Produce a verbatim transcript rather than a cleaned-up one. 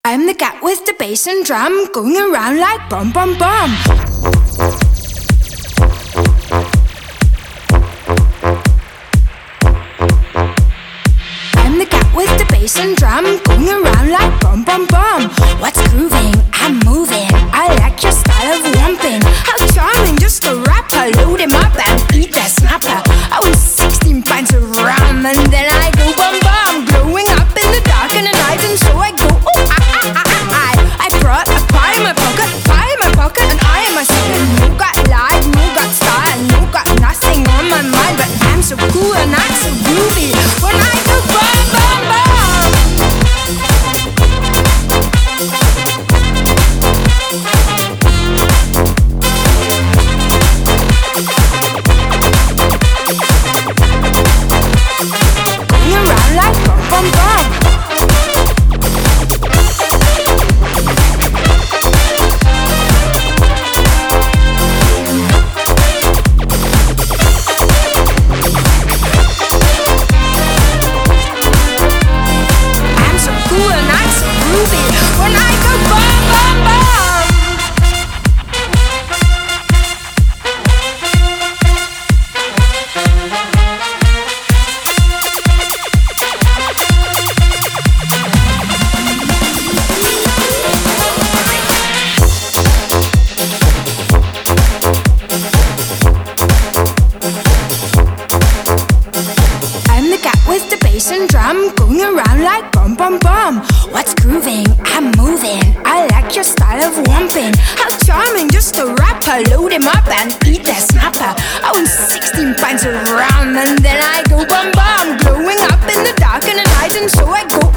I'm the cat with the bass and drum, going around like bum bum bum. I'm the cat with the bass and drum, going around like bum bum bum. What's grooving? I'm moving. I like your style of romping. How charming, just a rapper. Load him up and eat that snapper. I was sixteen pints of rum and then I go bum bum, glowing up in the dark in the night, and so I go oh ah ah ah ah ah. I brought a pie in my pocket, pie in my pocket, and I am a second. No got life, no got style, no got nothing on my mind, but I'm so cool and I'm so groovy when I go bum bum bum. And drum, going around like bum bum bum. What's grooving? I'm moving. I like your style of romping. How charming, just a rapper. Load him up and eat that snapper. I was sixteen pints of rum and then I go bum bum, glowing up in the dark in the night, and so I go